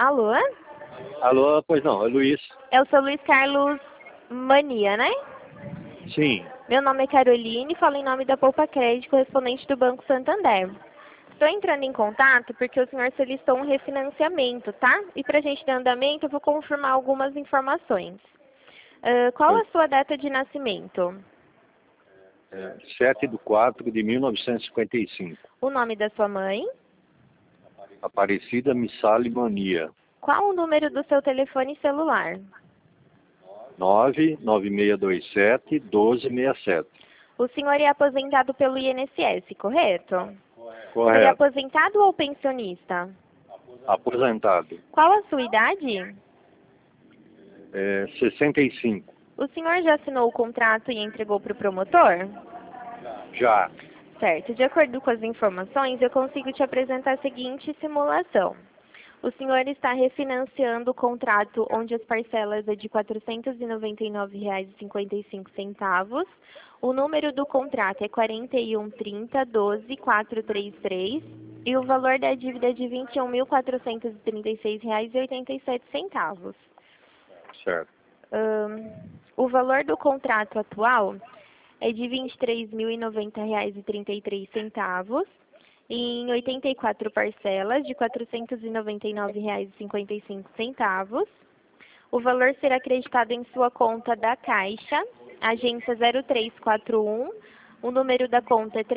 Alô? Alô, pois não, é Luiz. É o seu Luiz Carlos Mania, né? Sim, Meu nome é Caroline, falo em nome da Poupa Crédito, correspondente do Banco Santander. Estou entrando em contato porque o senhor solicitou um refinanciamento, tá? E para a gente dar andamento, eu vou confirmar algumas informações. Qual a sua data de nascimento? 7/4/1955. O nome da sua mãe? Aparecida Missali Mania. Qual o número do seu telefone celular? 99627-1267. O senhor é aposentado pelo INSS, correto? Foi Correto. aposentado ou pensionista? Aposentado. Qual a sua idade? 65. O senhor já assinou o contrato e entregou para o promotor? Já. Certo. De acordo com as informações, eu consigo te apresentar a seguinte simulação. O senhor está refinanciando o contrato onde as parcelas é de R$ 499,55. O número do contrato é 4130-12433 e o valor da dívida é de R$ 21.436,87. Certo. O valor do contrato atual é de R$ 23.090,33 em 84 parcelas de R$ 499,55. O valor será acreditado em sua conta da Caixa, agência 0341, o número da conta é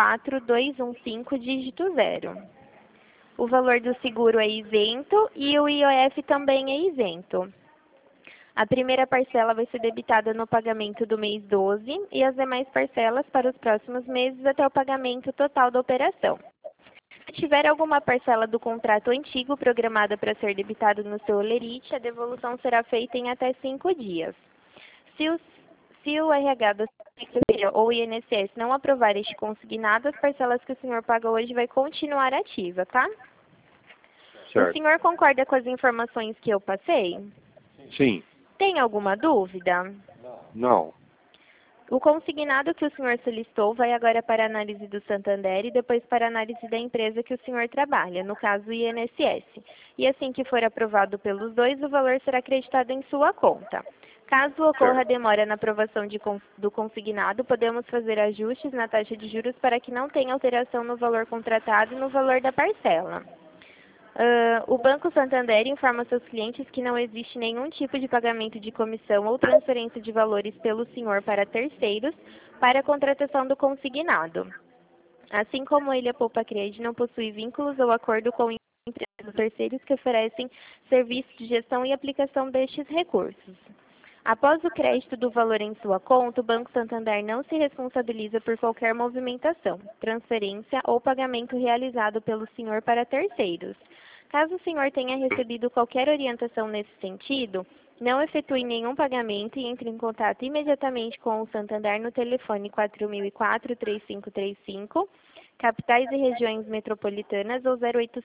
34215, dígito 0. O valor do seguro é isento e o IOF também é isento. A primeira parcela vai ser debitada no pagamento do mês 12 e as demais parcelas para os próximos meses até o pagamento total da operação. Se tiver alguma parcela do contrato antigo programada para ser debitada no seu holerite, a devolução será feita em até 5 dias. Se o RH da Secretaria ou o INSS não aprovar este consignado, as parcelas que o senhor paga hoje vai continuar ativa, tá? Certo. O senhor concorda com as informações que eu passei? Sim. Tem alguma dúvida? Não. O consignado que o senhor solicitou vai agora para a análise do Santander e depois para a análise da empresa que o senhor trabalha, no caso o INSS. E assim que for aprovado pelos dois, o valor será acreditado em sua conta. Caso ocorra demora na aprovação do consignado, podemos fazer ajustes na taxa de juros para que não tenha alteração no valor contratado e no valor da parcela. O Banco Santander informa seus clientes que não existe nenhum tipo de pagamento de comissão ou transferência de valores pelo senhor para terceiros para a contratação do consignado. Assim como ele, a Poupa Crédito não possui vínculos ou acordo com empresas ou terceiros que oferecem serviços de gestão e aplicação destes recursos. Após o crédito do valor em sua conta, o Banco Santander não se responsabiliza por qualquer movimentação, transferência ou pagamento realizado pelo senhor para terceiros. Caso o senhor tenha recebido qualquer orientação nesse sentido, não efetue nenhum pagamento e entre em contato imediatamente com o Santander no telefone 4004-3535, capitais e regiões metropolitanas ou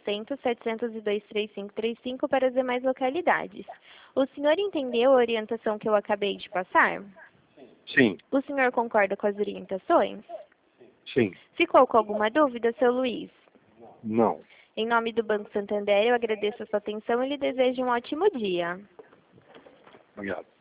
0800-702-3535 para as demais localidades. O senhor entendeu a orientação que eu acabei de passar? Sim. O senhor concorda com as orientações? Sim. Ficou com alguma dúvida, seu Luiz? Não. Em nome do Banco Santander, eu agradeço a sua atenção e lhe desejo um ótimo dia. Obrigado.